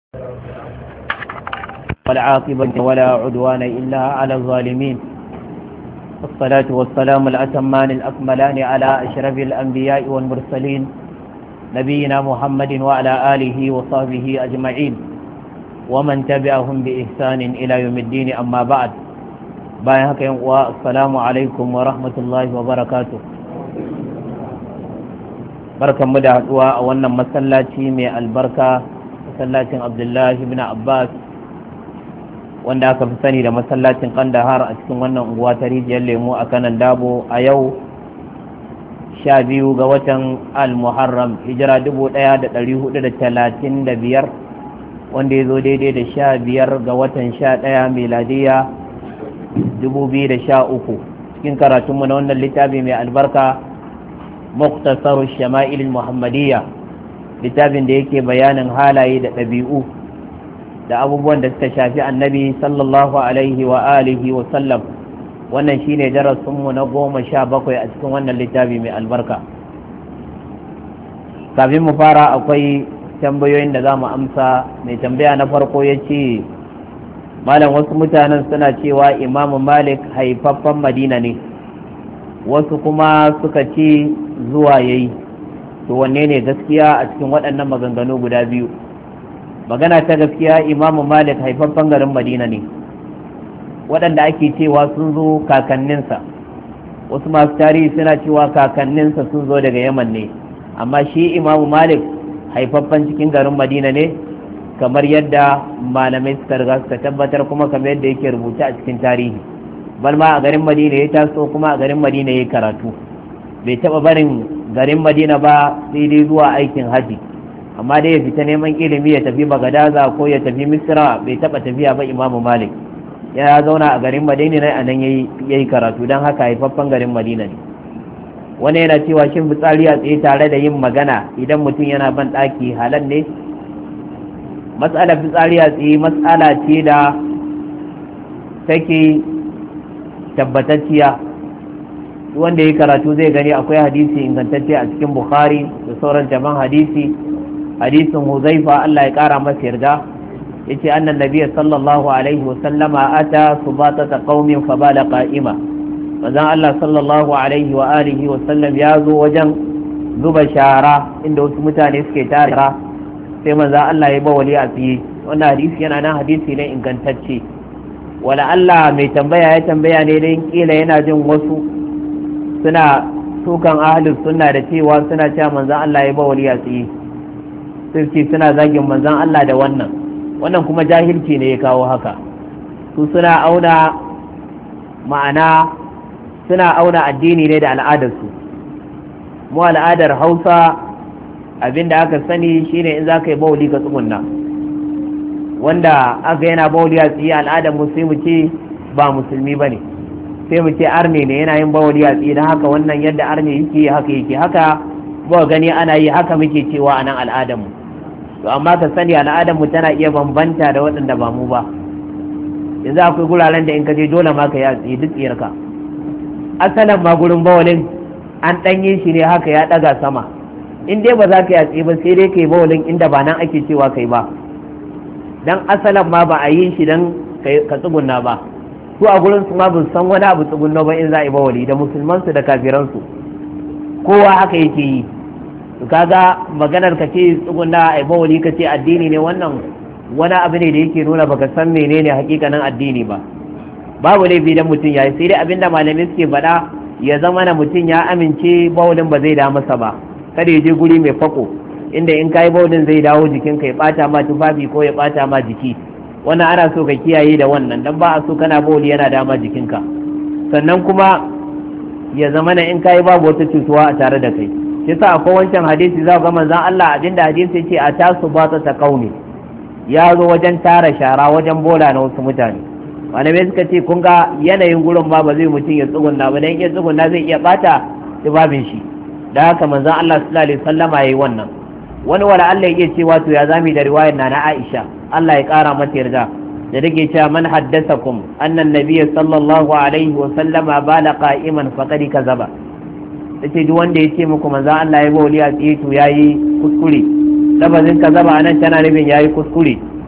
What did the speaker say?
والعاقبة ولا عدوان إلا على الظالمين، والصلاة والسلام الأتمان الأكملان على أشرف الأنبياء والمرسلين نبينا محمد وعلى آله وصحبه أجمعين ومن تبعهم بإحسان إلى يوم الدين. أما بعد، السلام عليكم ورحمة الله وبركاته. barkan mu da haduwa a wannan masallaci mai albarka, masallacin Abdullahi ibn Abbas, wanda aka fi sani da masallacin Kandahar a cikin wannan unguwa ta Rijiyar Lemo a kanan Dabo, a yau 12 ga watan Al-Muharram, hijira 1435, wanda ya zo daidai da 15 ga watan 11 miladiya 2013. cikin karatunmu na wannan littafi mai albarka Mukhtasaru Shama'il Muhammadiyya, littafin da yake bayanin halaye da ɗabi'u da abubuwan da suka shafi annabi sallallahu alaihi wa alihi wa sallam. Wannan shine darasinmu na 17 a cikin wannan littafi mai albarka. Kafin mu fara, akwai tambayoyin da za mu amsa. Mai tambaya na farko ya ce, malam, wasu mutanen suna cewa Imamu Malik haifaffen Madina ne, wasu kuma suka ce zuwa yayi. To wanne ne gaskiya a cikin waɗannan maganganu guda biyu? Magana ta gaskiya, Imamu Malik haifaffen garin Madina ne. Waɗanda ake cewa sun zo kakanninsa, wasu masu tarihi suna cewa kakanninsa sun zo daga Yaman ne, amma shi Imamu Malik haifaffen cikin garin Madina ne, kamar yadda malamai suka riga suka tabbatar, kuma kamar yadda yake rubuta a cikin tarihi. Balma a garin Madina ya taso, kuma a garin Madina ya karatu. Bai taɓa barin garin Madina ba sai dai zuwa aikin haji, amma dai ya fita neman ilimi ya tafi Bagadaza ko ya tafi Misra, bai taɓa tafiya ba Imamu Malik. Ya zauna a garin Madina ne, a nan yayi karatu, don haka haifaffen garin Madina ne. Wani yana cewa shin fitsari a tsaye tare da yin magana idan mutum yana ban ɗaki halal ne? Matsalar fitsari a tsaye matsala ce da take tabbatacciya. Wanda ya karatu zai gani akwai hadisi ingantacce a cikin Bukhari da sauran jaman hadisin Huzaifa, Allah ya kara masa yarda, yace annan nabiyyi sallallahu alaihi wa sallama ata subatata qaumin fa bala qa'ima. manzon Allah sallallahu alaihi wa alihi wa sallam ya zo wajen zuba shara inda wasu mutane suke tara, sai manzon Allah ya ba wali a tsaye. Wannan hadisi yana nan hadisi ne ingantacce. Wala Allah mai tambaya ya tambaya ne dan kila yana jin wasu suna sukan ahlus sunna da cewa suna cewa manzon Allah ya ba wali a tsaye, sai ce suna zagin manzon Allah da wannan kuma jahilci ne ya kawo haka. Su suna auna addini ne da al'adarsu. Mu al'adar Hausa abinda aka sani shine in za ka yi bawli ka tsugunna, wanda aka yana bawli a tsaye al'adar mu sai mu ce ba musulmi bane, sai mu ce arne ne yana yin bawli a tsaye, don haka wannan yadda arne yake haka ba gani ana yi, haka muke cewa a nan al'adar mu. To amma ka sani al'adar mu tana iya bambanta da waɗanda ba mu ba. Yanzu akwai guraren da in ka je dole ma ka yi a tsaye duk tsiyarka. Asalin ma gurin bawalin an ɗanye shi ne haka ya ɗaga sama, in dai ba za ka yi a tsaye ba sai dai ka yi bawalin inda ba nan ake cewa kai ba, dan asalin ma ba a yi shi dan ka tsugunna ba. Su a gurin su ma ba san wani abu tsugunna ba in za a yi bawali, da musulmansu da kafiransu kowa haka yake yi. Kaga maganar ka ce tsugunna a bawali ka ce addini ne, wannan wani abu ne da yake nuna baka san menene hakikanin addini ba. Babu laifi dan mutum yayi, sai dai abinda malamai suke faɗa ya zama na mutum ya amince bawalin ba zai da masa ba, kada ya je guri mai fako inda in kai bawalin zai dawo jikinka ya bata ma tufafi ko ya bata ma jiki. Wannan ana so ka kiyaye da wannan, dan ba a so kana bawali yana dama jikinka. Sannan kuma ya zama na in kai babu wata cutuwa a tare da kai. Yasa akwai wancan hadisi za ga manzon Allah abinda hadisi yake a tasu ba ta kauni, ya zo wajen tara shara wajen bola na wasu mutane. Malamai suka ce kun ga yanayin gurin ba zai mutum ya tsugunna ba, dan iya tsugunna zai iya bata tubabin shi. Da haka manzon Allah sallallahu alaihi wasallama yayi wannan. Wani wala Allah yake cewa to ya zami da riwayar na Aisha, Allah ya kara mata yarda, da take cewa man haddathakum anna an-nabiy sallallahu alaihi wasallama bala qa'iman faqad kazaba. Tace duk wanda ya ce muku manzon Allah ya bawli a tsaye to yayi kuskure. Lafazin kazaba anan tana nufin yayi kuskure.